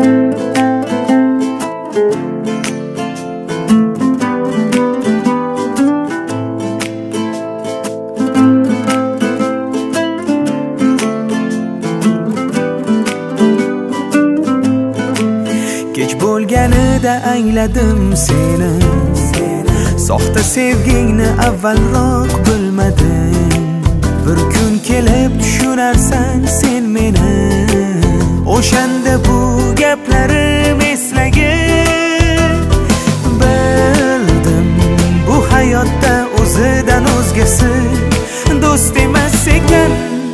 Kech bo'lganida angladim seni, soxta sevgingni avvalroq bilmadim. Bir kun kelib tushunarsan sen meni, o'shanda bu gaplarim eslagin. Bildim bu hayotda o'zidan o'zgasi do'st emas ekan.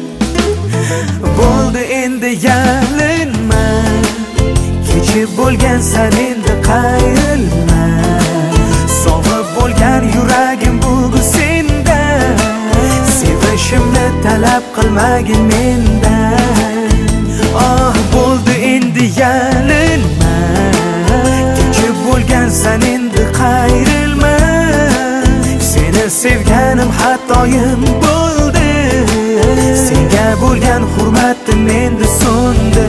Bo'ldi endi yalinma, kechib bo'lgansan endi qayrilma. Sog'ib bo'lgan yuragim bugun senda, sevishimni talab qilmagin mendan. Oh, bo'ldi endi yalinma, kechib bo'lgansan endi qayrilma. Seni sevganim xatoyim bo'ldi, senga bo'lgan hurmatim endi so'ndi.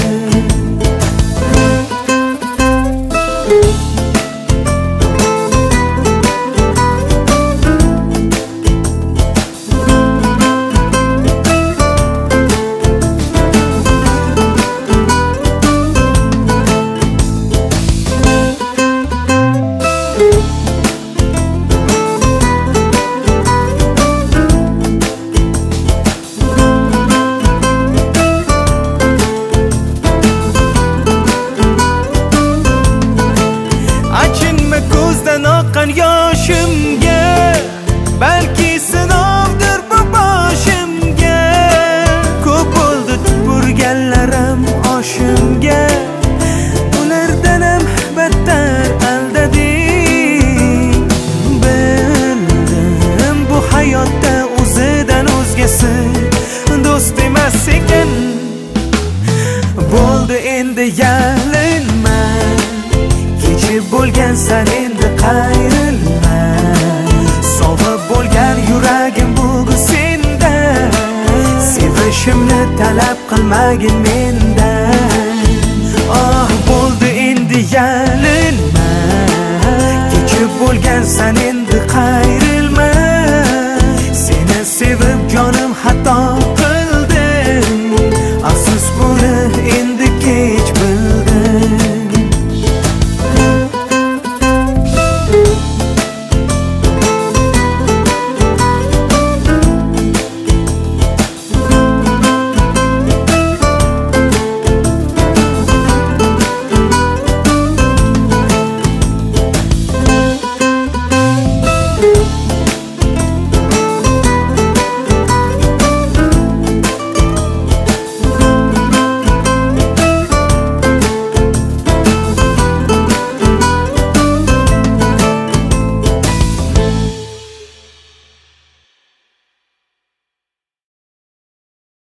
Yoshimga balki sinovdir bu boshimga. Ko'p bo'ldi tupurganlarim oshimga, ulardan ham battar aldading. Bildim bu hayotda o'zidan o'zgasi do'st emas ekan. Bo'ldi endi yalinma, kechib bo'lgansan endi qayrilma. Sog'ib bo'lgan yuragim bugun senda, sevishimni talab qilmagin mendan.